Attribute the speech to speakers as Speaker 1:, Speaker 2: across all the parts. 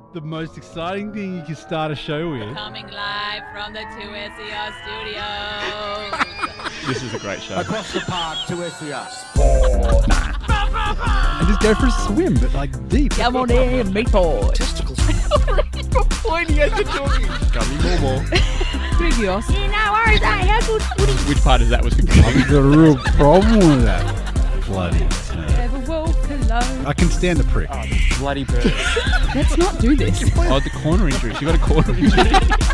Speaker 1: The most exciting thing you can start a show with.
Speaker 2: Coming live from the 2SER studios.
Speaker 3: This is a great show.
Speaker 4: Across the park to SER.
Speaker 1: And just go for a swim, but like deep.
Speaker 2: Come on in, meat boy.
Speaker 4: Testicles.
Speaker 3: Pointing at the doggy. Gummy more.
Speaker 2: Trivios. No worries, I have good footy.
Speaker 3: Which part of that was
Speaker 1: I've
Speaker 3: confusing?
Speaker 1: got a real problem with that. Bloody turd.
Speaker 2: Never walk alone.
Speaker 1: I can stand the prick.
Speaker 3: Oh, the bloody bird.
Speaker 2: Let's not do this.
Speaker 3: Oh, the corner injury. She got a corner injury.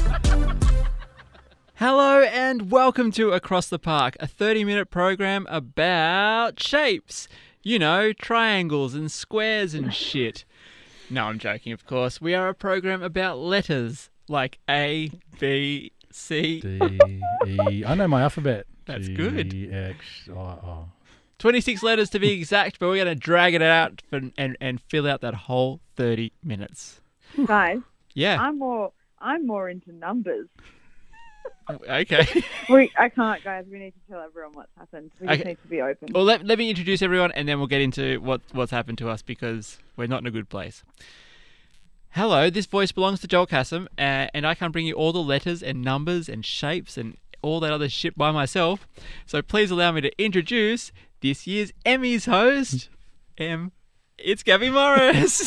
Speaker 3: Hello and welcome to Across the Park, a 30-minute program about shapes. You know, triangles and squares and shit. No, I'm joking, of course. We are a program about letters like A, B, C.
Speaker 1: D, E. I know my alphabet.
Speaker 3: That's
Speaker 1: G,
Speaker 3: good.
Speaker 1: X, O.
Speaker 3: 26 letters to be exact, but we're going to drag it out and fill out that whole 30 minutes.
Speaker 5: Guys,
Speaker 3: Yeah.
Speaker 5: I'm more into numbers.
Speaker 3: Okay.
Speaker 5: I can't, guys. We need to tell everyone what's happened. We just
Speaker 3: Okay.
Speaker 5: need to be open.
Speaker 3: Well, let me introduce everyone, and then we'll get into what's happened to us because we're not in a good place. Hello, this voice belongs to Joel Kassam, and I can bring you all the letters and numbers and shapes and all that other shit by myself. So please allow me to introduce this year's Emmys host, it's Gabby Morris.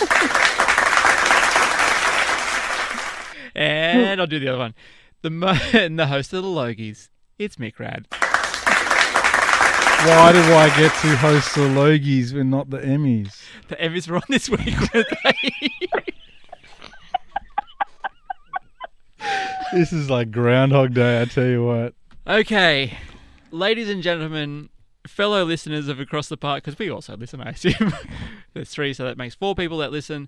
Speaker 3: And I'll do the other one. And the host of the Logies, it's Mick Rad.
Speaker 1: Why do I get to host the Logies when not the Emmys?
Speaker 3: The Emmys were on this week, weren't they?
Speaker 1: This is like Groundhog Day, I tell you what.
Speaker 3: Okay, ladies and gentlemen, fellow listeners of Across the Park, because we also listen, I assume. There's 3, so that makes 4 people that listen.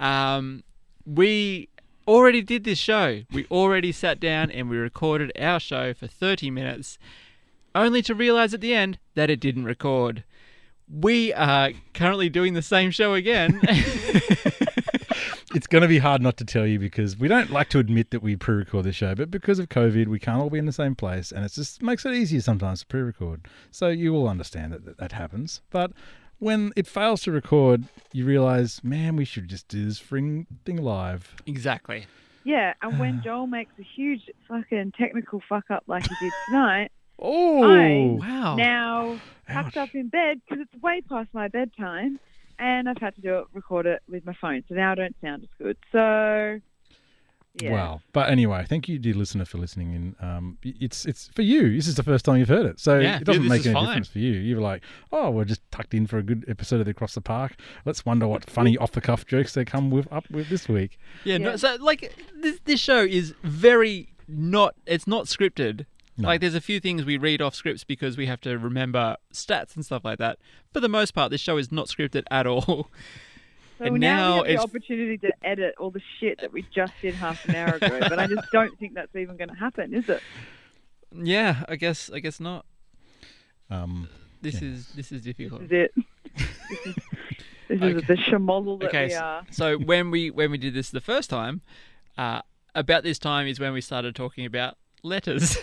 Speaker 3: We already did this show. We already sat down and we recorded our show for 30 minutes, only to realise at the end that it didn't record. We are currently doing the same show again.
Speaker 1: It's going to be hard not to tell you because we don't like to admit that we pre-record the show, but because of COVID, we can't all be in the same place, and it just makes it easier sometimes to pre-record. So you will understand that happens. But when it fails to record, you realise, man, we should just do this thing live.
Speaker 3: Exactly.
Speaker 5: Yeah, and when Joel makes a huge fucking technical fuck up like he did tonight,
Speaker 1: Oh,
Speaker 3: Wow.
Speaker 5: now tucked
Speaker 1: Ouch.
Speaker 5: up in bed because it's way past my bedtime, and I've had to record it with my phone, so now I don't sound as good. So, yeah.
Speaker 1: Wow. But anyway, thank you, dear listener, for listening in. It's for you. This is the first time you've heard it. So
Speaker 3: Yeah,
Speaker 1: it doesn't
Speaker 3: this
Speaker 1: make
Speaker 3: is
Speaker 1: any
Speaker 3: fine.
Speaker 1: difference for you. You're like, oh, we're just tucked in for a good episode of the Across the Park. Let's wonder what funny off-the-cuff jokes they come up with this week.
Speaker 3: Yeah,
Speaker 5: Yeah.
Speaker 3: No, so like this show is very it's not scripted.
Speaker 1: No.
Speaker 3: Like there's a few things we read off scripts because we have to remember stats and stuff like that. For the most part, this show is not scripted at all.
Speaker 5: So
Speaker 3: and
Speaker 5: now
Speaker 3: now
Speaker 5: we have the
Speaker 3: it's-
Speaker 5: opportunity to edit all the shit that we just did half an hour ago, but I just don't think that's even going to happen, is it?
Speaker 3: Yeah, I guess not. This
Speaker 1: Yeah.
Speaker 3: is difficult.
Speaker 5: This is it. This is the schmozzle that
Speaker 3: Okay,
Speaker 5: we are.
Speaker 3: so when we did this the first time, about this time is when we started talking about letters.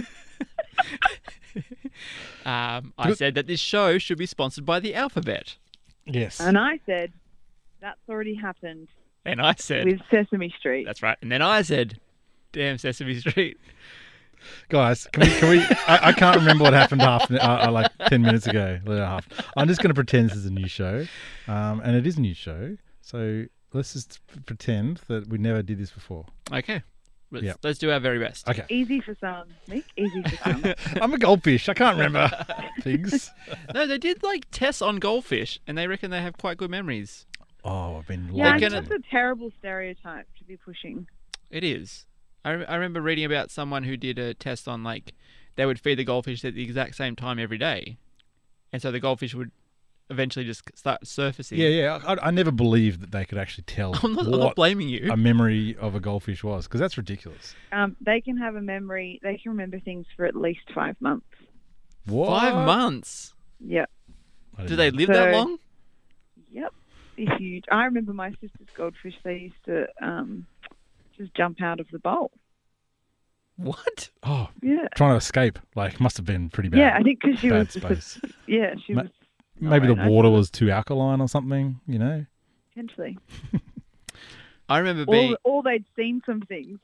Speaker 3: I said that this show should be sponsored by the alphabet.
Speaker 1: Yes.
Speaker 5: And I said, that's already happened
Speaker 3: And I said,
Speaker 5: with Sesame Street.
Speaker 3: that's right. And then I said, damn Sesame Street.
Speaker 1: Guys, can we I can't remember what happened like 10 minutes ago. I'm just going to pretend this is a new show. And it is a new show. So let's just pretend that we never did this before.
Speaker 3: Okay.
Speaker 1: Yep.
Speaker 3: Let's do our very best.
Speaker 1: Okay.
Speaker 5: Easy for some, Nick. Easy for some.
Speaker 1: I'm a goldfish. I can't remember things.
Speaker 3: No, they did like tests on goldfish and they reckon they have quite good memories.
Speaker 1: Oh, I've been
Speaker 5: Yeah,
Speaker 1: lied
Speaker 3: They're
Speaker 1: to.
Speaker 3: gonna-
Speaker 5: that's a terrible stereotype to be pushing.
Speaker 3: It is. I remember reading about someone who did a test on like they would feed the goldfish at the exact same time every day. And so the goldfish would eventually just start surfacing.
Speaker 1: Yeah. I never believed that they could actually tell
Speaker 3: I'm not
Speaker 1: what
Speaker 3: blaming you.
Speaker 1: a memory of a goldfish was, because that's ridiculous.
Speaker 5: They can have a memory. They can remember things for at least 5 months.
Speaker 1: What?
Speaker 3: 5 months.
Speaker 5: Yep.
Speaker 1: I didn't
Speaker 3: Do they
Speaker 1: know.
Speaker 3: live that
Speaker 5: So-
Speaker 3: long?
Speaker 5: Yep. They're huge. I remember my sister's goldfish. They used to just jump out of the bowl.
Speaker 3: What?
Speaker 1: Oh,
Speaker 5: Yeah.
Speaker 1: trying to escape. Like, must have been pretty bad.
Speaker 5: Yeah, I think because she
Speaker 1: bad
Speaker 5: was just
Speaker 1: space.
Speaker 5: she
Speaker 1: Ma-
Speaker 5: was
Speaker 1: Maybe
Speaker 5: Oh,
Speaker 1: the
Speaker 5: I
Speaker 1: water
Speaker 5: know.
Speaker 1: was too alkaline or something, you know?
Speaker 5: potentially.
Speaker 3: I remember being.
Speaker 5: Or they'd seen some things.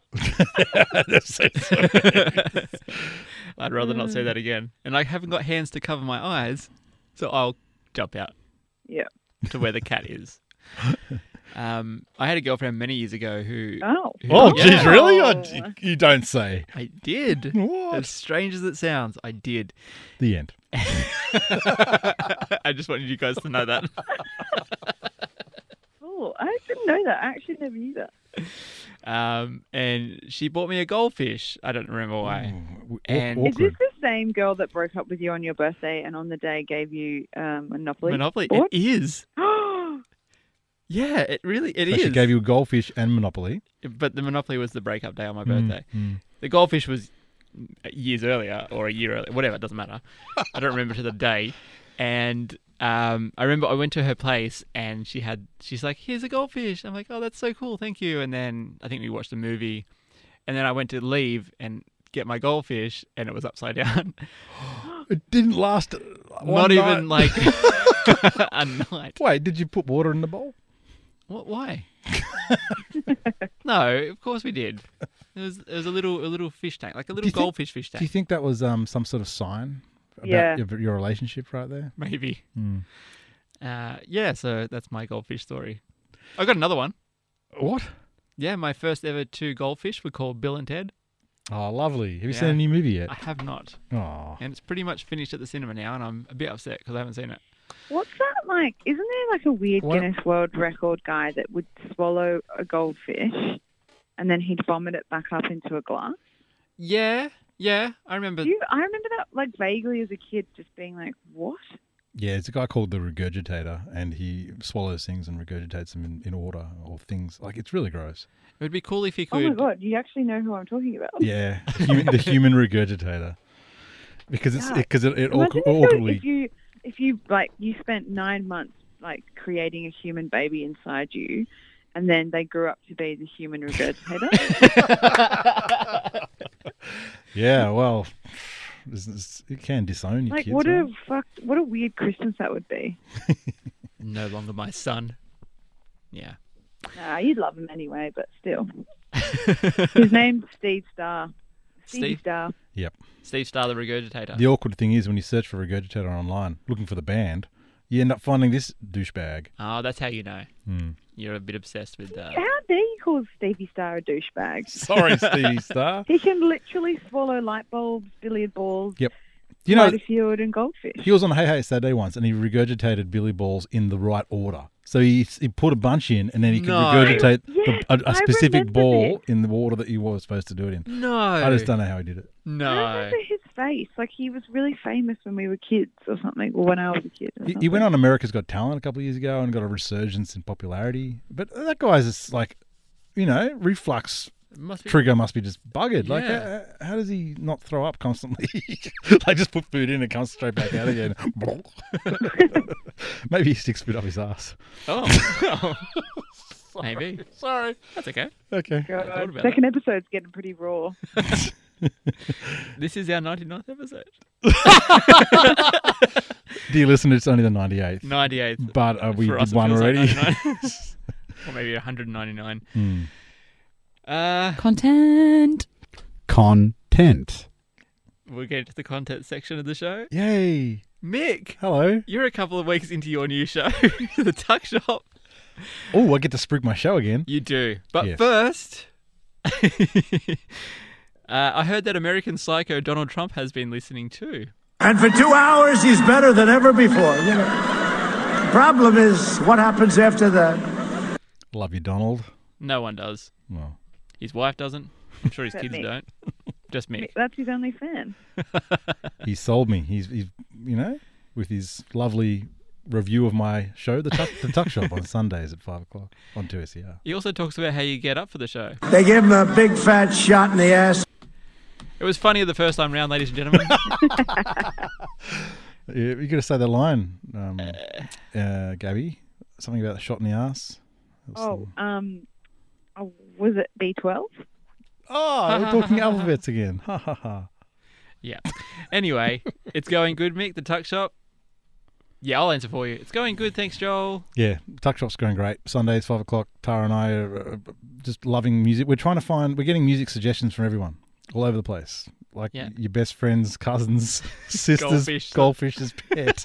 Speaker 3: I'd rather not say that again. And I haven't got hands to cover my eyes, so I'll jump out
Speaker 5: Yeah.
Speaker 3: to where the cat is. I had a girlfriend many years ago who.
Speaker 5: Oh.
Speaker 1: Oh,
Speaker 3: Yeah.
Speaker 1: geez, really?
Speaker 5: Oh.
Speaker 1: You don't say.
Speaker 3: I did.
Speaker 1: What?
Speaker 3: As strange as it sounds, I did.
Speaker 1: The end.
Speaker 3: I just wanted you guys to know that.
Speaker 5: Oh, I didn't know that. I actually never knew that.
Speaker 3: And she bought me a goldfish. I don't remember why. And-
Speaker 5: Is this
Speaker 1: Awkward.
Speaker 5: the same girl that broke up with you on your birthday and on the day gave you Monopoly?
Speaker 3: Monopoly.
Speaker 5: What?
Speaker 3: It is. Yeah, it
Speaker 1: So
Speaker 3: is.
Speaker 1: she gave you a goldfish and Monopoly.
Speaker 3: But the Monopoly was the breakup day on my birthday.
Speaker 1: Mm.
Speaker 3: The goldfish was years earlier or a year earlier, whatever, it doesn't matter. I don't remember to the day. And I remember I went to her place and she's like, here's a goldfish. I'm like, oh, that's so cool. Thank you. And then I think we watched a movie and then I went to leave and get my goldfish and it was upside down.
Speaker 1: It didn't last.
Speaker 3: Not even like a night.
Speaker 1: Wait, did you put water in the bowl?
Speaker 3: What? Why? No, of course we did. It was a little fish tank, like a little
Speaker 1: you think-
Speaker 3: goldfish fish
Speaker 1: Do you
Speaker 3: tank,
Speaker 1: think that was some sort of sign about
Speaker 5: Yeah.
Speaker 1: your relationship right there?
Speaker 3: maybe.
Speaker 1: Mm.
Speaker 3: Yeah, so that's my goldfish story. I got another one.
Speaker 1: What?
Speaker 3: Yeah, my first ever 2 goldfish were called Bill and Ted.
Speaker 1: Oh, lovely. Have you
Speaker 3: Yeah.
Speaker 1: seen a new movie yet?
Speaker 3: I have not,
Speaker 1: Oh.
Speaker 3: and it's pretty much finished at the cinema now, and I'm a bit upset because I haven't seen it.
Speaker 5: What's that like? Isn't there like a weird
Speaker 1: What?
Speaker 5: Guinness World Record guy that would swallow a goldfish and then he'd vomit it back up into a glass?
Speaker 3: Yeah, I remember.
Speaker 5: I remember that like vaguely as a kid, just being like, "What?"
Speaker 1: Yeah, it's a guy called the Regurgitator, and he swallows things and regurgitates them in order or things. Like, it's really gross.
Speaker 3: It would be cool if you
Speaker 5: Oh my
Speaker 3: could.
Speaker 5: god, you actually know who I'm talking about.
Speaker 1: Yeah, the human Regurgitator. Because
Speaker 5: Yeah.
Speaker 1: it
Speaker 5: Imagine
Speaker 1: awkwardly...
Speaker 5: if you like you spent 9 months like creating a human baby inside you, and then they grew up to be the human regurgitator.
Speaker 1: Yeah, well, it can disown your
Speaker 5: Like
Speaker 1: kids.
Speaker 5: what
Speaker 1: right?
Speaker 5: a weird Christmas that would be.
Speaker 3: No longer my son. Yeah.
Speaker 5: Nah, you'd love him anyway, but still. His name's Steve Starr.
Speaker 3: Steve?
Speaker 5: Starr.
Speaker 3: Steve Starr, the regurgitator.
Speaker 1: The awkward thing is when you search for Regurgitator online, looking for the band, you end up finding this douchebag.
Speaker 3: Oh, that's how you know.
Speaker 1: Hmm.
Speaker 3: You're a bit obsessed with
Speaker 5: How dare you call Stevie Starr a douchebag?
Speaker 1: Sorry, Stevie Star.
Speaker 5: He can literally swallow light bulbs, billiard balls,
Speaker 1: Yep. You know,
Speaker 5: Field and goldfish.
Speaker 1: he was on Hey Hey Saturday once, and he regurgitated Billy Balls in the right order. So he put a bunch in, and then he could
Speaker 3: No.
Speaker 1: regurgitate
Speaker 5: Yes,
Speaker 1: a
Speaker 5: I
Speaker 1: specific
Speaker 5: remember
Speaker 1: ball in the order that you were supposed to do it in.
Speaker 3: No.
Speaker 1: I just don't know how he did it.
Speaker 5: I
Speaker 3: No.
Speaker 5: remember his face. Like he was really famous when we were kids or something, or when I was a kid. Or
Speaker 1: He went on America's Got Talent a couple of years ago and got a resurgence in popularity. But that guy's just like, reflux
Speaker 3: Must be.
Speaker 1: trigger must be just buggered. Like,
Speaker 3: Yeah.
Speaker 1: how does he not throw up constantly? Like, just put food in and it comes straight back out again. Maybe he sticks spit up his ass.
Speaker 3: Oh. Maybe.
Speaker 1: Sorry.
Speaker 3: That's okay.
Speaker 1: Okay.
Speaker 3: I thought about
Speaker 5: Second episode's getting pretty raw.
Speaker 3: This is our 99th episode.
Speaker 1: Dear listener, it's only the 98th.
Speaker 3: 98th.
Speaker 1: But we
Speaker 3: For us,
Speaker 1: did
Speaker 3: it
Speaker 1: one
Speaker 3: feels like
Speaker 1: already.
Speaker 3: 99. Or maybe 199.
Speaker 1: Hmm.
Speaker 2: Content.
Speaker 4: Content.
Speaker 3: We'll get to the content section of the show.
Speaker 1: Yay.
Speaker 3: Mick,
Speaker 1: Hello.
Speaker 3: you're a couple of weeks into your new show, The Tuck Shop.
Speaker 1: Oh, I get to spruik my show again.
Speaker 3: You do. But
Speaker 1: Yes.
Speaker 3: first, I heard that American Psycho Donald Trump has been listening too.
Speaker 6: And for 2 hours, he's better than ever before. The problem is what happens after that.
Speaker 1: Love you, Donald.
Speaker 3: No one does.
Speaker 1: Well,
Speaker 3: His wife doesn't. I'm sure his
Speaker 5: Except
Speaker 3: kids
Speaker 5: me.
Speaker 3: don't. Just Mick.
Speaker 5: That's his only fan.
Speaker 1: he sold me. He's with his lovely review of my show, The Tuck Shop, on Sundays at 5 o'clock on 2SER.
Speaker 3: He also talks about how you get up for the show.
Speaker 6: They give him a big fat shot in the ass.
Speaker 3: It was funnier the first time round, ladies and gentlemen.
Speaker 1: You got to say that line, Gabby. Something about the shot in the ass.
Speaker 5: Was it B12?
Speaker 1: Oh, we're talking alphabets again. Ha ha ha.
Speaker 3: Yeah. Anyway, it's going good, Mick, the Tuck Shop. Yeah, I'll answer for you. It's going good, thanks, Joel.
Speaker 1: Yeah, Tuck Shop's going great. Sundays, 5 o'clock. Tara and I are just loving music. We're getting music suggestions from everyone all over the place. Like
Speaker 3: Yeah.
Speaker 1: your best friends, cousins, sisters, goldfish's pet.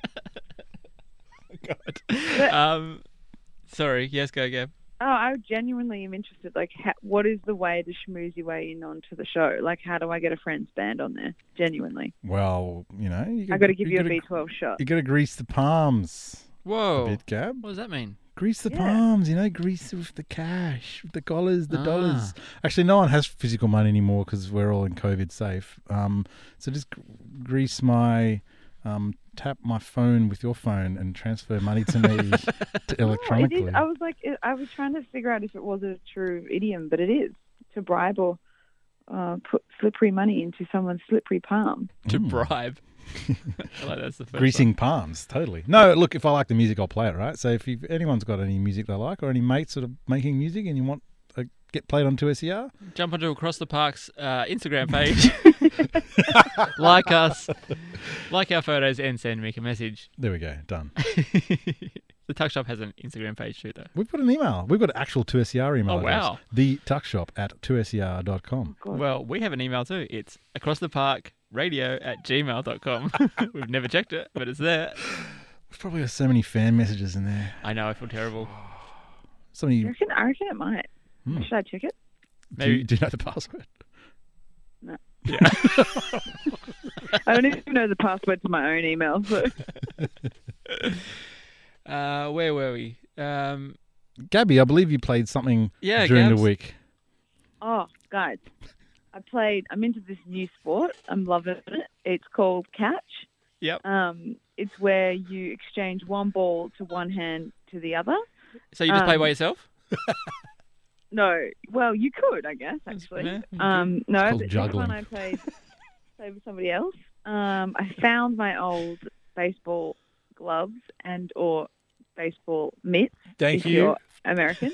Speaker 3: God. Sorry. Yes, go, Gab.
Speaker 5: Oh, I genuinely am interested. Like, what is the way to schmoozy way in onto the show? Like, how do I get a friend's band on there? Genuinely.
Speaker 1: Well,
Speaker 5: I got to give you a B12 shot.
Speaker 1: You got to grease the palms
Speaker 3: Whoa.
Speaker 1: a bit, Gab.
Speaker 3: What does that mean?
Speaker 1: Grease the
Speaker 5: Yeah.
Speaker 1: palms, grease with the cash, with the dollars. Actually, no one has physical money anymore because we're all in COVID safe. So just grease my, tap my phone with your phone and transfer money to me electronically.
Speaker 5: I was trying to figure out if it was a true idiom, but it is to bribe or put slippery money into someone's slippery palm.
Speaker 3: To bribe. I like that's the first
Speaker 1: Greasing
Speaker 3: one.
Speaker 1: palms, totally. No, look, if I like the music, I'll play it, right? So if anyone's got any music they like or any mates that are making music and you want to get played on 2SER,
Speaker 3: Jump onto Across the Park's Instagram page. Like us. Like our photos and send Mick a message.
Speaker 1: there we go, done.
Speaker 3: The Tuck Shop has an Instagram page too, though.
Speaker 1: We've got an email. We've got an actual 2SER email
Speaker 3: Oh,
Speaker 1: address.
Speaker 3: wow.
Speaker 1: thetuckshop@2ser.com.
Speaker 5: God.
Speaker 3: Well, we have an email too. It's acrosstheparkradio@gmail.com. We've never checked it, but it's there.
Speaker 1: We've probably got so many fan messages in there.
Speaker 3: I know, I feel terrible.
Speaker 1: So many.
Speaker 5: I reckon it might. Should I check it?
Speaker 3: Maybe.
Speaker 1: Do you know the password?
Speaker 5: No.
Speaker 3: Yeah.
Speaker 5: I don't even know the password to my own email. So.
Speaker 3: Where were we?
Speaker 1: Gabby, I believe you played something
Speaker 3: Yeah,
Speaker 1: during
Speaker 3: Gabs.
Speaker 1: the week.
Speaker 5: Oh, guys, I'm into this new sport. I'm loving it. It's called catch.
Speaker 3: Yep.
Speaker 5: It's where you exchange one ball to one hand to the other.
Speaker 3: So you just play by yourself?
Speaker 5: No, well, you could, I guess, actually.
Speaker 3: Yeah,
Speaker 5: No,
Speaker 1: called
Speaker 5: but this
Speaker 1: juggling.
Speaker 5: one I played with somebody else. I found my old baseball gloves or baseball mitts.
Speaker 1: Thank
Speaker 5: if you're American.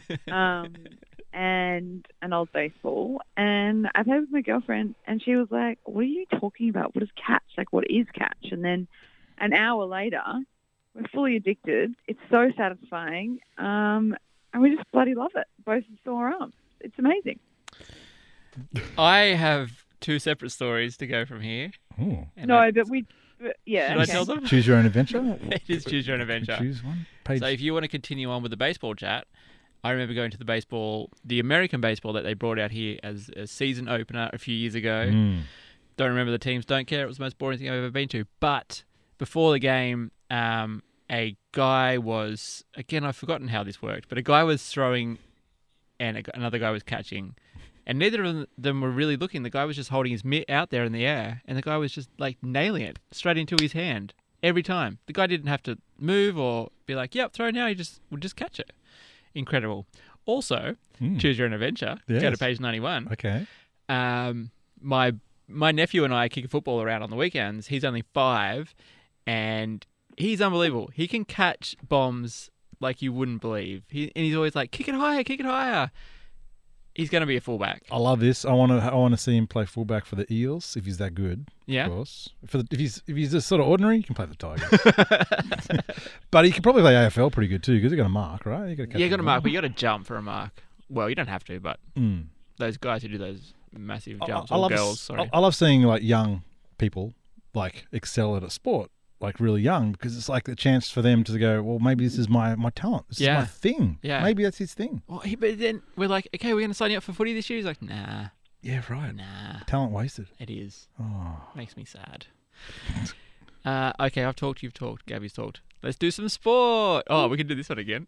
Speaker 5: And an old baseball. And I played with my girlfriend, and she was like, "What are you talking about? What is catch? Like, what is catch?" And then an hour later, we're fully addicted. It's so satisfying. And we just bloody love it. Both sore arms. It's amazing.
Speaker 3: I have two separate stories to go from here.
Speaker 1: Ooh.
Speaker 3: And
Speaker 5: No,
Speaker 3: I-
Speaker 5: but yeah.
Speaker 3: Should I tell them?
Speaker 1: Choose your own adventure.
Speaker 3: It is Choose Your Own Adventure.
Speaker 1: Choose one. Page.
Speaker 3: So if you want to continue on with the baseball chat, I remember going to the American baseball that they brought out here as a season opener a few years ago. Don't remember the teams, don't care. It was the most boring thing I've ever been to. But before the game, a guy was, again, I've forgotten how this worked, but a guy was throwing and another guy was catching. And neither of them were really looking. The guy was just holding his mitt out there in the air, and the guy was just like nailing it straight into his hand every time. The guy didn't have to move or be like, "Yep, throw now." He would just catch it. Incredible. Also, Choose Your Own Adventure. Go to
Speaker 1: Yes.
Speaker 3: page 91.
Speaker 1: Okay.
Speaker 3: My nephew and I kick a football around on the weekends. He's only 5, and he's unbelievable. He can catch bombs like you wouldn't believe. And he's always like, "Kick it higher, kick it higher." He's going to be a fullback.
Speaker 1: I love this. I want to see him play fullback for the Eels if he's that good.
Speaker 3: Yeah.
Speaker 1: Of course. If he's just sort of ordinary, he can play the Tigers. But he can probably play AFL pretty good too because he's got a mark, right? You got
Speaker 3: to mark, but you got to jump for a mark. Well, you don't have to, but
Speaker 1: Mm.
Speaker 3: those guys who do those massive jumps,
Speaker 1: I
Speaker 3: or
Speaker 1: love
Speaker 3: girls, sorry.
Speaker 1: I love seeing like young people like excel at a sport, like really young, because it's like a chance for them to go, well, maybe this is my talent. This is my thing.
Speaker 3: Yeah.
Speaker 1: Maybe that's his thing.
Speaker 3: Well, but then we're like, okay, we're going to sign you up for footy this year. He's like, nah,
Speaker 1: Yeah, right. Talent wasted.
Speaker 3: it is.
Speaker 1: Oh.
Speaker 3: Makes me sad. Okay, I've talked, you've talked, Gabby's talked. Let's do some sport. Oh, we can do this one again.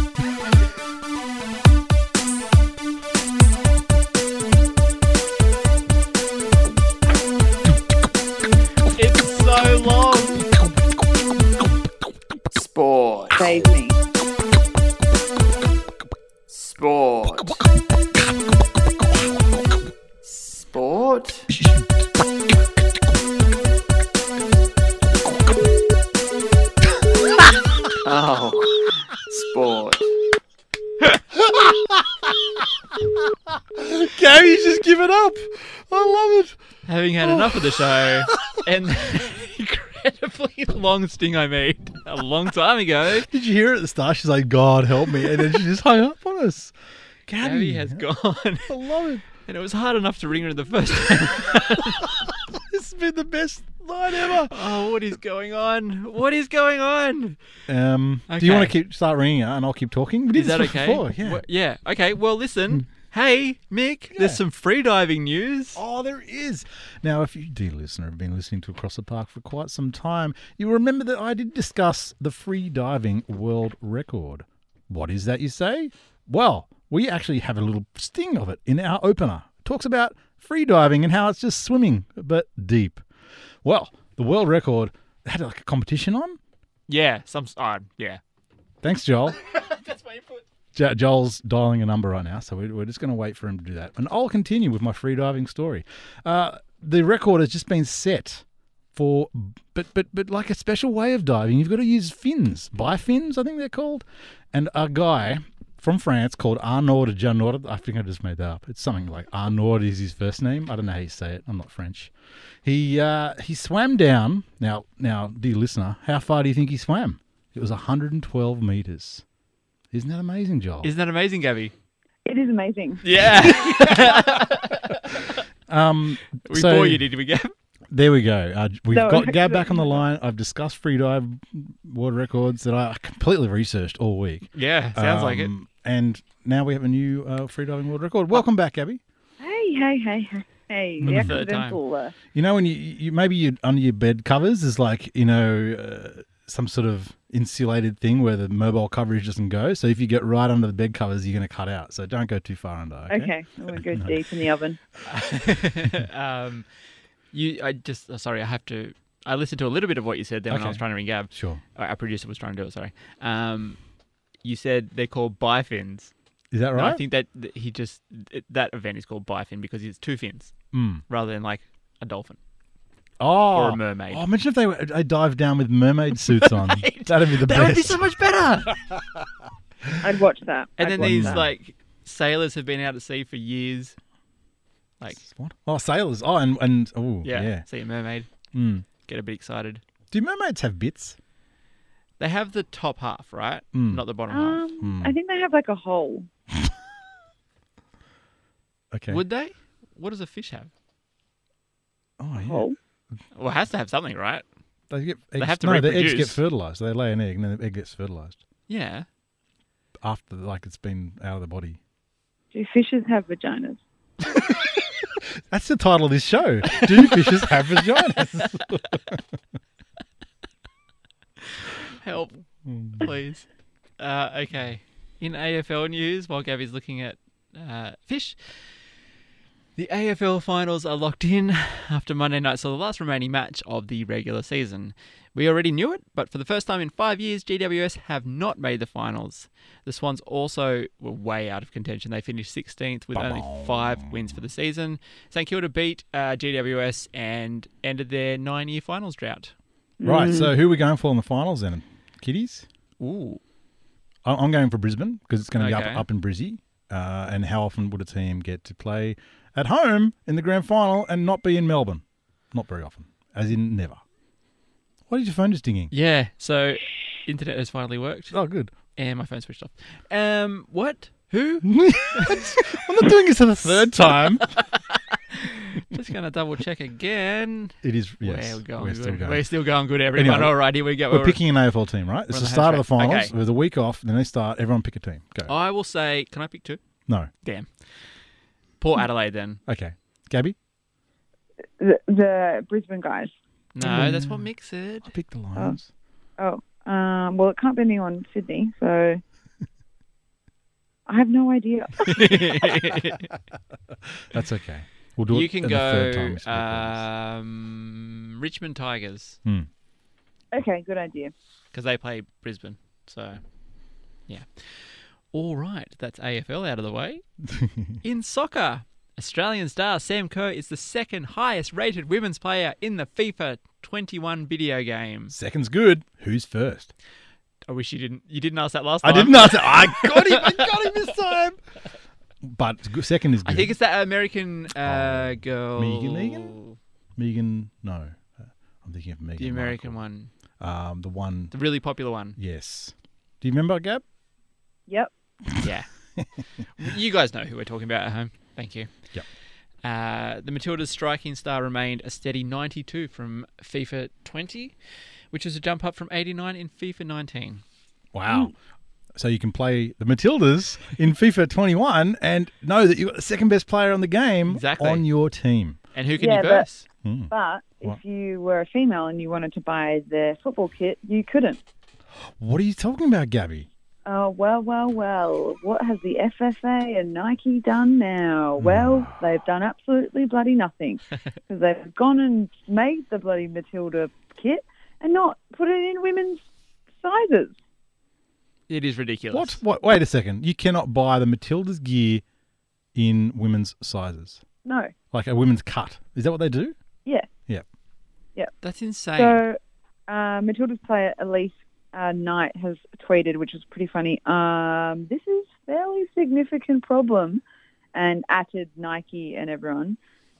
Speaker 3: It's so long. Sport.
Speaker 5: Save me.
Speaker 3: Sport. Sport. Oh, sport.
Speaker 1: Gabby's just given up. I love it.
Speaker 3: Having had enough of the show and the incredible really long sting I made a long time ago.
Speaker 1: Did you hear it at the start? She's like, God help me. And then she just hung up on us.
Speaker 3: Gabby has gone.
Speaker 1: I love it.
Speaker 3: And it was hard enough to ring her the first time.
Speaker 1: This has been the best night ever.
Speaker 3: Oh, what is going on? What is going on?
Speaker 1: Do you want to start ringing her and I'll keep talking? We did
Speaker 3: Is that
Speaker 1: this
Speaker 3: okay?
Speaker 1: before, yeah.
Speaker 3: Yeah. Okay. Well, listen. Hey, Mick. There's some freediving news.
Speaker 1: Oh, there is. Now, if you, dear listener, have been listening to Across the Park for quite some time, you remember that I did discuss the free diving world record. What is that, you say? Well, we actually have a little sting of it in our opener. It talks about free diving and how it's just swimming, but deep. Well, the world record had like a competition on.
Speaker 3: Yeah. Yeah.
Speaker 1: Thanks, Joel.
Speaker 3: That's my input.
Speaker 1: Joel's dialing a number right now, so we're just going to wait for him to do that. And I'll continue with my free diving story. The record has just been set for, but like a special way of diving. You've got to use fins, bifins, I think they're called. And a guy from France called Arnaud Janot, I think I just made that up. It's something like Arnaud is his first name. I don't know how you say it. I'm not French. He swam down. Now, dear listener, how far do you think he swam? It was 112 meters. Isn't that amazing, Joel?
Speaker 3: Isn't that amazing, Gabby?
Speaker 5: It is amazing.
Speaker 3: Yeah. We
Speaker 1: so-
Speaker 3: bore you, did we, Gab?
Speaker 1: There we go. We've
Speaker 5: No,
Speaker 1: got Gab back on
Speaker 5: actually-
Speaker 1: the line. I've discussed free dive world records that I completely researched all week.
Speaker 3: Yeah. Sounds like it.
Speaker 1: And now we have a new free diving world record. Welcome back, Gabby.
Speaker 5: Hey. The
Speaker 3: The third
Speaker 5: accidental.
Speaker 1: You know when you maybe you under your bed covers is like some sort of insulated thing where the mobile coverage doesn't go. So if you get right under the bed covers, you're going to cut out. So don't go too far under.
Speaker 5: Okay, I'm going to go deep in the oven.
Speaker 3: I listened to a little bit of what you said then when I
Speaker 1: Okay.
Speaker 3: was trying to ring Gab.
Speaker 1: Sure.
Speaker 3: Our producer was trying to do it, sorry. You said they're called bifins.
Speaker 1: Is that
Speaker 3: And
Speaker 1: right?
Speaker 3: I think that that event is called bifin because it's two fins rather than like a dolphin
Speaker 1: Oh.
Speaker 3: or a mermaid.
Speaker 1: Oh, imagine if they dive down with mermaid suits on. That'd be the
Speaker 3: That
Speaker 1: best.
Speaker 3: would be so much better.
Speaker 5: I'd watch that.
Speaker 3: And
Speaker 5: I'd
Speaker 3: then
Speaker 5: watch
Speaker 3: these
Speaker 5: that.
Speaker 3: like sailors have been out at sea for years. Like
Speaker 1: What? Oh, sailors. Oh, and oh, yeah.
Speaker 3: see a mermaid,
Speaker 1: Mm.
Speaker 3: get a bit excited.
Speaker 1: Do mermaids have bits?
Speaker 3: They have the top half, right?
Speaker 1: Mm.
Speaker 3: Not the bottom half.
Speaker 5: I think they have like a hole.
Speaker 1: Okay.
Speaker 3: Would they? What does a fish have?
Speaker 1: Oh, yeah.
Speaker 5: Hole.
Speaker 3: Well, it has to have something, right?
Speaker 1: They get eggs.
Speaker 3: have to
Speaker 1: no, the eggs
Speaker 3: reproduce.
Speaker 1: get fertilized. They lay an egg and then the egg gets fertilized
Speaker 3: Yeah.
Speaker 1: after like it's been out of the body.
Speaker 5: Do fishes have vaginas?
Speaker 1: That's the title of this show. Do fishes have vaginas?
Speaker 3: Help, please. Okay. In AFL news, while Gabby's looking at fish, the AFL finals are locked in after Monday night, so the last remaining match of the regular season. We already knew it, but for the first time in 5 years, GWS have not made the finals. The Swans also were way out of contention. They finished 16th with only 5 wins for the season. St Kilda beat GWS and ended their 9-year finals drought.
Speaker 1: Right. So who are we going for in the finals then? Kitties?
Speaker 3: Ooh.
Speaker 1: I'm going for Brisbane because it's going to be
Speaker 3: Okay.
Speaker 1: up in Brizzy. And how often would a team get to play at home in the grand final and not be in Melbourne? Not very often, as in never. Why did your phone just dinging?
Speaker 3: Yeah, so internet has finally worked.
Speaker 1: Oh, good.
Speaker 3: And my phone switched off. What? Who?
Speaker 1: I'm not doing this for the third time.
Speaker 3: Just going to double check again.
Speaker 1: It is, yes.
Speaker 3: We're going
Speaker 1: we're
Speaker 3: good.
Speaker 1: still going.
Speaker 3: We're still going good, everyone.
Speaker 1: Anyway,
Speaker 3: All right, here we go.
Speaker 1: We're picking an AFL team, right? It's
Speaker 3: on
Speaker 1: the
Speaker 3: the
Speaker 1: start of the
Speaker 3: home
Speaker 1: finals.
Speaker 3: stretch. Okay.
Speaker 1: With a week off, then they start. Everyone pick a team. Go.
Speaker 3: I will say, can I pick 2?
Speaker 1: No.
Speaker 3: Damn. Port Adelaide then.
Speaker 1: Okay. Gabby?
Speaker 5: The Brisbane guys.
Speaker 3: No, that's what Mick said.
Speaker 1: I picked the Lions.
Speaker 5: Oh, well, it can't be anyone in Sydney, so I have no idea.
Speaker 1: That's okay. We'll do
Speaker 3: You
Speaker 1: it
Speaker 3: can
Speaker 1: the third
Speaker 3: go
Speaker 1: time. we speak about this.
Speaker 3: Richmond Tigers
Speaker 5: Okay, good idea.
Speaker 3: because they play Brisbane. So, yeah. All right, that's AFL out of the way. In soccer, Australian star Sam Kerr is the second highest rated women's player in the FIFA 21 video game.
Speaker 1: Second's good. Who's first?
Speaker 3: I wish you didn't ask that last time.
Speaker 1: I didn't answer. I got him. I got him this time. But second is good.
Speaker 3: I think it's that American girl.
Speaker 1: Megan? Megan? No. I'm thinking of Meghan
Speaker 3: The American
Speaker 1: Markle.
Speaker 3: one.
Speaker 1: The one.
Speaker 3: The really popular one.
Speaker 1: Yes. Do you remember, Gab?
Speaker 5: Yep.
Speaker 3: Yeah. You guys know who we're talking about at home. Thank you.
Speaker 1: Yep.
Speaker 3: The Matildas' striking star remained a steady 92 from FIFA 20, which was a jump up from 89 in FIFA 19.
Speaker 1: Wow. So you can play the Matildas in FIFA 21 and know that you've got the second best player on the game
Speaker 3: Exactly.
Speaker 1: on your team.
Speaker 3: And who can
Speaker 5: Yeah,
Speaker 3: you
Speaker 5: but-
Speaker 3: verse?
Speaker 5: But
Speaker 1: What?
Speaker 5: if you were a female and you wanted to buy their football kit, you couldn't.
Speaker 1: What are you talking about, Gabby?
Speaker 5: Oh, well. What has the FFA and Nike done now? Well, they've done absolutely bloody nothing. Because they've gone and made the bloody Matilda kit and not put it in women's sizes.
Speaker 3: It is ridiculous.
Speaker 1: What? Wait a second. You cannot buy the Matildas gear in women's sizes.
Speaker 5: No.
Speaker 1: Like a women's cut. Is that what they do?
Speaker 5: Yeah.
Speaker 3: That's insane.
Speaker 5: So, Matilda's player Elise Knight has tweeted, which is pretty funny. This is fairly significant problem, and added Nike and everyone.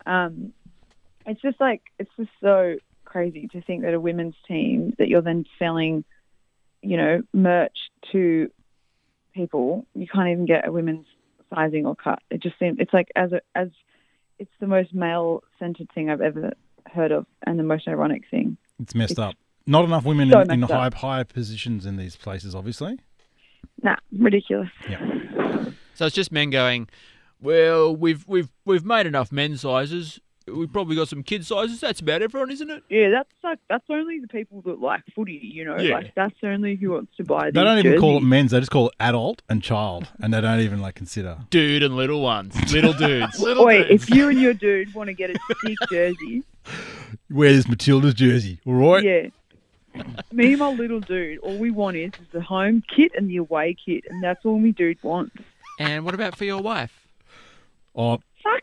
Speaker 5: It's just so crazy to think that a women's team that you're then selling, merch to people, you can't even get a women's sizing or cut. It just seems it's like as it's the most male-centered thing I've ever heard of, and the most ironic thing.
Speaker 1: It's messed up. Not enough women
Speaker 5: so
Speaker 1: in
Speaker 5: messed up.
Speaker 1: high positions in these places, obviously.
Speaker 5: Nah, ridiculous.
Speaker 1: Yeah.
Speaker 3: So it's just men going, well, we've made enough men's sizes. We've probably got some kid sizes. That's about everyone, isn't it?
Speaker 5: Yeah, that's only the people that like footy,
Speaker 3: Yeah.
Speaker 5: Like that's only who wants to buy these
Speaker 1: They don't even call it
Speaker 5: jerseys.
Speaker 1: men's. They just call it adult and child, and they don't even consider.
Speaker 3: Dude and little ones. Little dudes.
Speaker 5: Oi, if you and your dude want to get a sick jersey,
Speaker 1: Wear this Matilda's jersey, all right?
Speaker 5: yeah. Me and my little dude, all we want is the home kit and the away kit, and that's all my dude wants.
Speaker 3: And what about for your wife?
Speaker 1: Oh,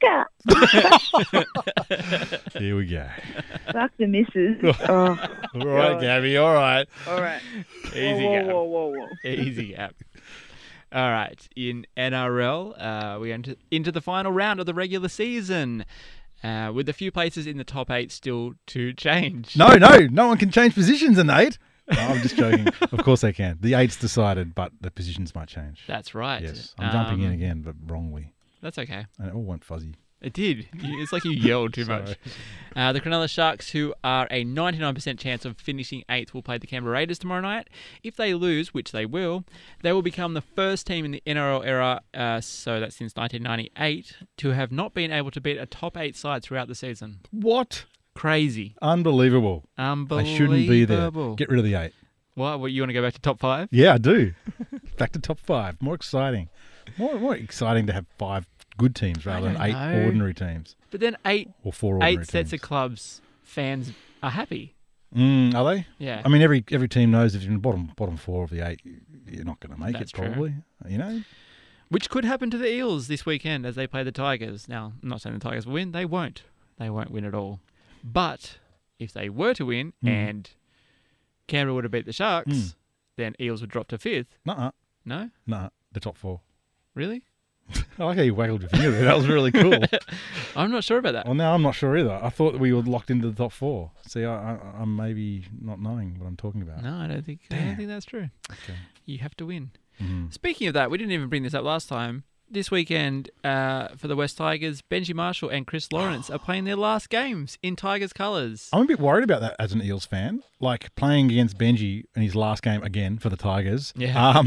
Speaker 5: Fucker!
Speaker 1: here we go.
Speaker 5: Fuck the missus. Oh,
Speaker 1: All right,
Speaker 5: God.
Speaker 1: Gabby. All right.
Speaker 5: all right.
Speaker 3: Easy,
Speaker 5: whoa,
Speaker 3: Gab.
Speaker 5: whoa.
Speaker 3: Easy, Gab. All right. In NRL, we enter into the final round of the regular season, with a few places in the top 8 still to change.
Speaker 1: No one can change positions in 8. No, I'm just joking. Of course they can. The 8's decided, but the positions might change.
Speaker 3: That's right.
Speaker 1: Yes, I'm jumping in again, but wrongly.
Speaker 3: That's okay.
Speaker 1: And it all went fuzzy.
Speaker 3: It did. It's like you yelled too much. The Cronulla Sharks, who are a 99% chance of finishing 8th, will play the Canberra Raiders tomorrow night. If they lose, which they will become the first team in the NRL era, so that's since 1998, to have not been able to beat a top 8 side throughout the season.
Speaker 1: What?
Speaker 3: Crazy.
Speaker 1: Unbelievable.
Speaker 3: Unbelievable.
Speaker 1: They shouldn't be there. Get rid of the 8.
Speaker 3: What, you want to go back to top 5?
Speaker 1: Yeah, I do. Back to top 5. More exciting. More exciting to have 5 good teams rather than
Speaker 3: don't
Speaker 1: 8
Speaker 3: know.
Speaker 1: ordinary teams.
Speaker 3: But then 8
Speaker 1: Or 4 ordinary teams.
Speaker 3: sets of clubs, fans are happy.
Speaker 1: Are they?
Speaker 3: Yeah.
Speaker 1: I mean, every team knows if you're in the bottom 4 of the 8, you're not going to make
Speaker 3: That's
Speaker 1: it
Speaker 3: true.
Speaker 1: probably.
Speaker 3: Which could happen to the Eels this weekend as they play the Tigers. Now, I'm not saying the Tigers will win. They won't. They won't win at all. But if they were to win and Canberra would have beat the Sharks, then Eels would drop to 5th.
Speaker 1: Nuh-uh.
Speaker 3: No?
Speaker 1: The top 4.
Speaker 3: Really?
Speaker 1: I like how you waggled your finger there. That was really cool.
Speaker 3: I'm not sure about that.
Speaker 1: Well, now I'm not sure either. I thought that we were locked into the top 4. See, I'm maybe not knowing what I'm talking about.
Speaker 3: No, I don't think that's true.
Speaker 1: Okay.
Speaker 3: You have to win.
Speaker 1: Mhm.
Speaker 3: Speaking of that, we didn't even bring this up last time. This weekend, for the West Tigers, Benji Marshall and Chris Lawrence are playing their last games in Tigers colours.
Speaker 1: I'm a bit worried about that as an Eels fan. Like playing against Benji in his last game again for the Tigers.
Speaker 3: Yeah.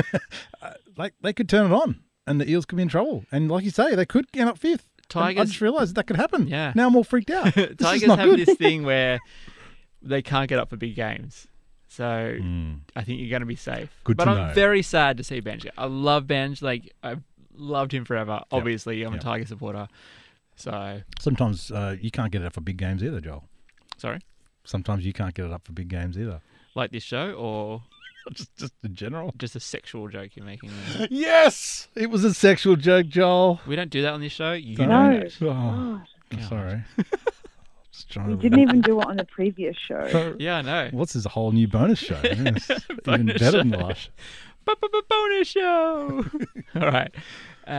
Speaker 1: They could turn it on and the Eels could be in trouble. And like you say, they could end up 5th.
Speaker 3: Tigers-
Speaker 1: I just realised that could happen.
Speaker 3: Yeah.
Speaker 1: Now I'm all freaked out. This is
Speaker 3: Tigers
Speaker 1: not
Speaker 3: have
Speaker 1: good.
Speaker 3: this thing where they can't get up for big games. So
Speaker 1: Mm.
Speaker 3: I think you're going to be safe.
Speaker 1: Good
Speaker 3: but
Speaker 1: to
Speaker 3: I'm
Speaker 1: know.
Speaker 3: very sad to see Benji. I love Benj. I've loved him forever. Obviously, I'm a
Speaker 1: Yep.
Speaker 3: Tiger supporter. So,
Speaker 1: Sometimes you can't get it up for big games either, Joel.
Speaker 3: sorry.
Speaker 1: Sometimes you can't get it up for big games either.
Speaker 3: Like this show or
Speaker 1: Just in general.
Speaker 3: just a sexual joke you're making there?
Speaker 1: Yes! It was a sexual joke, Joel.
Speaker 3: We don't do that on this show. You
Speaker 1: Don't
Speaker 3: know
Speaker 5: No.
Speaker 3: that.
Speaker 1: Oh,
Speaker 5: God.
Speaker 1: I'm
Speaker 3: God.
Speaker 1: sorry. Just trying
Speaker 5: You
Speaker 1: to...
Speaker 5: didn't even do it on the previous show.
Speaker 3: Yeah, I know.
Speaker 1: What's this, a whole new bonus show? Yes. Even
Speaker 3: Bonus
Speaker 1: better than
Speaker 3: show.
Speaker 1: the last.
Speaker 3: Bonus show. All right.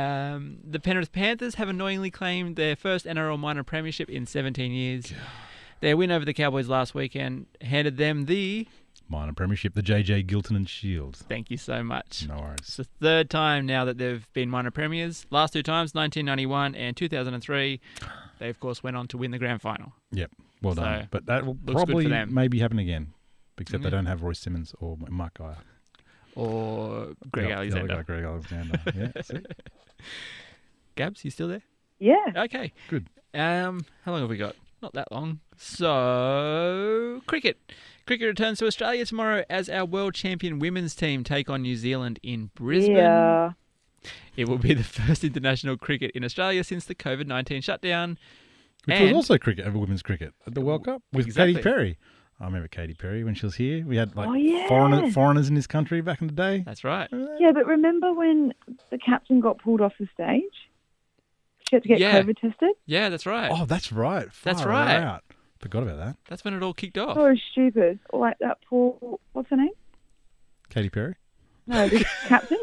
Speaker 3: The Penrith Panthers have annoyingly claimed their first NRL minor premiership in 17 years. Their win over the Cowboys last weekend handed them the...
Speaker 1: Minor premiership, the JJ Gilton and Shield.
Speaker 3: Thank you so much.
Speaker 1: No
Speaker 3: It's
Speaker 1: worries.
Speaker 3: the third time now that they've been minor premiers. Last two times, 1991 and 2003. They, of course, went on to win the grand final.
Speaker 1: Yep. Well
Speaker 3: So,
Speaker 1: done. But that will
Speaker 3: good for
Speaker 1: probably
Speaker 3: them.
Speaker 1: maybe happen again, except
Speaker 3: Yeah.
Speaker 1: they don't have Royce Simmons or Mark Geyer.
Speaker 3: Or Greg
Speaker 1: The other
Speaker 3: Alexander.
Speaker 1: guy, Greg Alexander. Yeah. See?
Speaker 3: Gabs, you still there?
Speaker 5: Yeah.
Speaker 3: Okay.
Speaker 1: Good.
Speaker 3: How long have we got? Not that long. So, cricket. Cricket returns to Australia tomorrow as our world champion women's team take on New Zealand in Brisbane.
Speaker 5: Yeah.
Speaker 3: It will be the first international cricket in Australia since the COVID-19 shutdown.
Speaker 1: Which
Speaker 3: And-
Speaker 1: was also cricket, women's cricket at the World Cup with
Speaker 3: Exactly.
Speaker 1: Katy Perry. I remember Katy Perry when she was here. We had like
Speaker 5: Oh, yeah.
Speaker 1: foreigners in this country back in the day.
Speaker 3: That's right.
Speaker 5: Yeah, but remember when the captain got pulled off the stage? She had to get
Speaker 3: Yeah.
Speaker 5: COVID tested.
Speaker 3: Yeah, that's right.
Speaker 1: Oh, that's right.
Speaker 3: That's
Speaker 1: Far
Speaker 3: right.
Speaker 1: out. Forgot about that.
Speaker 3: That's when it all kicked off.
Speaker 5: So stupid. Like that poor, what's her name?
Speaker 1: Katy Perry.
Speaker 5: No, the captain.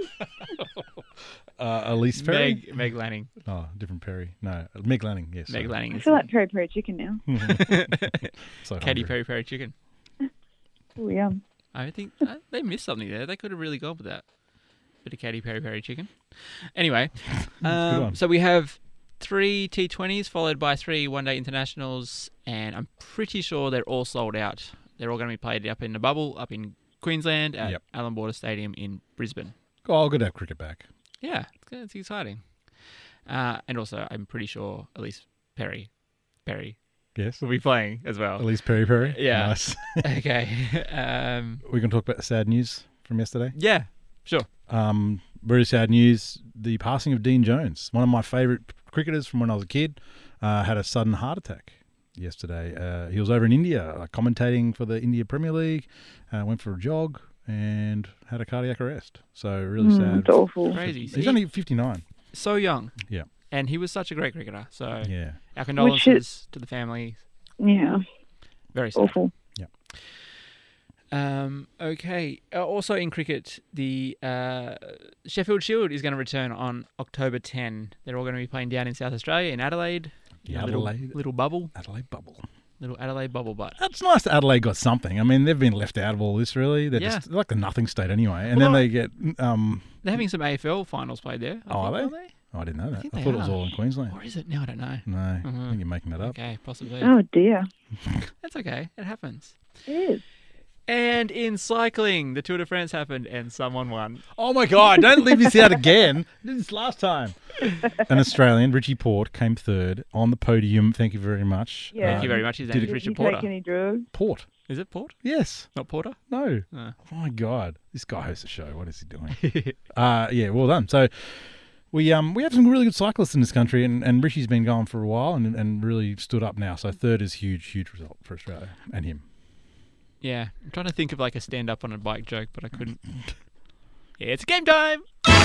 Speaker 1: Elise Perry.
Speaker 3: Meg Lanning.
Speaker 1: Oh, different Perry. No, Meg Lanning. Yes.
Speaker 3: Meg Lanning.
Speaker 5: I
Speaker 3: is-
Speaker 5: feel like Peri Peri chicken now.
Speaker 1: So
Speaker 3: Katy
Speaker 1: hungry.
Speaker 3: Perry chicken.
Speaker 5: Oh, yum.
Speaker 3: I think they missed something there. They could have really gone with that. Bit of Katy Perry chicken. Anyway,
Speaker 1: one.
Speaker 3: so we have 3 T20s followed by 3 one-day internationals, and I'm pretty sure they're all sold out. They're all going to be played up in the bubble, up in Queensland at
Speaker 1: Yep.
Speaker 3: Allan Border Stadium in Brisbane.
Speaker 1: Oh, good to have cricket back.
Speaker 3: Yeah, it's exciting. And also, I'm pretty sure at least Perry
Speaker 1: Yes.
Speaker 3: will be playing as well.
Speaker 1: Elise Perry.
Speaker 3: Yeah.
Speaker 1: Nice.
Speaker 3: Okay.
Speaker 1: We're going to talk about the sad news from yesterday.
Speaker 3: Yeah, sure.
Speaker 1: Very sad news. The passing of Dean Jones, one of my favourite cricketers from when I was a kid, had a sudden heart attack yesterday. He was over in India commentating for the India Premier League, went for a jog and had a cardiac arrest. So really sad.
Speaker 5: It's awful.
Speaker 3: Crazy.
Speaker 1: He's only 59.
Speaker 3: So young.
Speaker 1: Yeah.
Speaker 3: And he was such a great cricketer. So
Speaker 1: Yeah.
Speaker 3: our condolences to the family.
Speaker 5: Yeah,
Speaker 3: Very sad.
Speaker 5: awful.
Speaker 3: Okay. Also in cricket, the Sheffield Shield is going to return on October 10. They're all going to be playing down in South Australia in Adelaide.
Speaker 1: The
Speaker 3: A little bubble.
Speaker 1: Adelaide bubble.
Speaker 3: Little Adelaide bubble butt.
Speaker 1: That's nice that Adelaide got something. I mean, they've been left out of all this, really. They're
Speaker 3: Yeah.
Speaker 1: just like the nothing state anyway. And
Speaker 3: Well,
Speaker 1: then they get...
Speaker 3: They're having some AFL finals played there. I
Speaker 1: Oh,
Speaker 3: think,
Speaker 1: are
Speaker 3: they?
Speaker 1: Oh, I didn't know that.
Speaker 3: think
Speaker 1: I
Speaker 3: they
Speaker 1: thought it was
Speaker 3: are.
Speaker 1: all in Queensland.
Speaker 3: Or is it? No, I don't know.
Speaker 1: No, I
Speaker 3: Mhm.
Speaker 1: think you're making that up.
Speaker 3: Okay, possibly.
Speaker 5: Oh dear.
Speaker 3: That's okay. It happens.
Speaker 5: It is.
Speaker 3: And in cycling, the Tour de France happened and someone won.
Speaker 1: Oh my God! Don't leave this out again. I did this last time. An Australian, Richie Port, came third on the podium. Thank you very much.
Speaker 5: Yeah.
Speaker 3: Thank you very much. His
Speaker 1: did
Speaker 3: name
Speaker 1: it-
Speaker 3: is
Speaker 5: Did
Speaker 3: Richard
Speaker 5: you
Speaker 3: Porter.
Speaker 5: take any drugs?
Speaker 1: Port.
Speaker 3: Is it Port?
Speaker 1: Yes.
Speaker 3: Not Porter?
Speaker 1: No.
Speaker 3: No.
Speaker 1: Oh my God! This guy hosts a show. What is he doing? Yeah. Well done. So we have some really good cyclists in this country, and Richie's been going for a while and really stood up now. So third is huge result for Australia and him.
Speaker 3: Yeah. I'm trying to think of like a stand up on a bike joke, but I couldn't. Yeah, it's game time!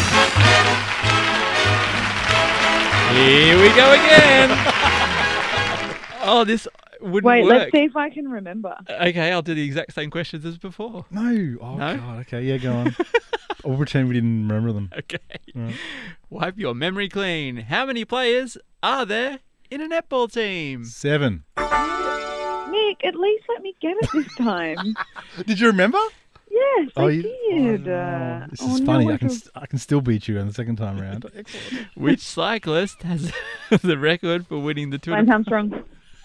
Speaker 3: Here we go again! Oh, this wouldn't
Speaker 5: Wait,
Speaker 3: work.
Speaker 5: let's see if I can remember.
Speaker 3: Okay, I'll do the exact same questions as before.
Speaker 1: No. Oh
Speaker 3: No?
Speaker 1: God. Okay. Yeah. Go on. I'll pretend we didn't remember them.
Speaker 3: Okay.
Speaker 1: Right.
Speaker 3: Wipe your memory clean. How many players are there in a netball team?
Speaker 1: 7.
Speaker 5: Nick, at least let me get it this time.
Speaker 1: Did you remember?
Speaker 5: Yes, I
Speaker 1: you-
Speaker 5: did.
Speaker 1: no. This
Speaker 5: Oh,
Speaker 1: is
Speaker 5: no,
Speaker 1: funny.
Speaker 5: I
Speaker 1: I can
Speaker 5: feel-
Speaker 1: I can still beat you on the second time round. Excellent.
Speaker 3: Which cyclist has the record for winning the Tour
Speaker 5: Lance
Speaker 3: de
Speaker 5: Armstrong.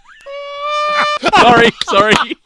Speaker 3: Sorry.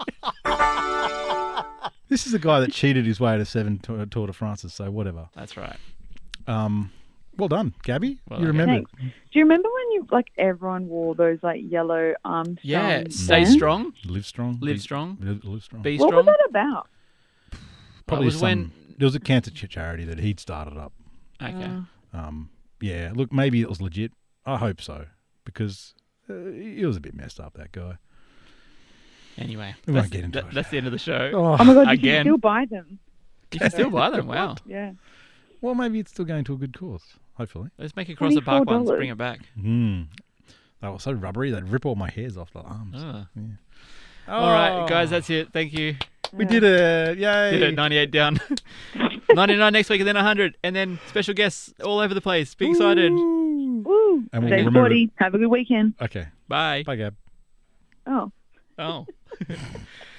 Speaker 1: This is a guy that cheated his way to 7 Tour de France's, so whatever.
Speaker 3: That's right.
Speaker 1: Well done, Gabby.
Speaker 3: Well
Speaker 1: you
Speaker 3: done.
Speaker 1: remembered.
Speaker 5: Thanks. Do you remember when everyone wore those yellow Armstrong?
Speaker 3: Yeah, stay
Speaker 5: bands?
Speaker 3: strong,
Speaker 1: Live strong.
Speaker 3: live strong,
Speaker 1: Live strong.
Speaker 3: be
Speaker 5: What was
Speaker 3: strong.
Speaker 5: that about?
Speaker 1: Probably
Speaker 3: was when-
Speaker 1: there was a cancer charity that he'd started up.
Speaker 3: Okay.
Speaker 1: Yeah, look, maybe it was legit. I hope so, because he was a bit messed up, that guy.
Speaker 3: Anyway,
Speaker 1: We won't get into it.
Speaker 3: that's the end of the show.
Speaker 5: Oh my god, you
Speaker 3: Again.
Speaker 5: can still buy them.
Speaker 3: You can still buy them. Wow.
Speaker 5: Yeah.
Speaker 1: Well, maybe it's still going to a good cause, hopefully.
Speaker 3: Let's make it across the park ones.
Speaker 5: $24.
Speaker 3: Bring it back.
Speaker 1: They were so rubbery, they'd rip all my hairs off the arms.
Speaker 3: Oh.
Speaker 1: Yeah.
Speaker 3: All right, guys, that's it. Thank you.
Speaker 1: We did it. Yay.
Speaker 3: Did it. 98 down. 99 next week, and then 100, and then special guests all over the place. Be excited.
Speaker 5: Woo.
Speaker 1: And we'll
Speaker 5: Stay
Speaker 1: remember-
Speaker 5: sporty. Have a good weekend.
Speaker 1: Okay.
Speaker 3: Bye.
Speaker 1: Bye, Gab.
Speaker 5: Oh.
Speaker 3: Oh.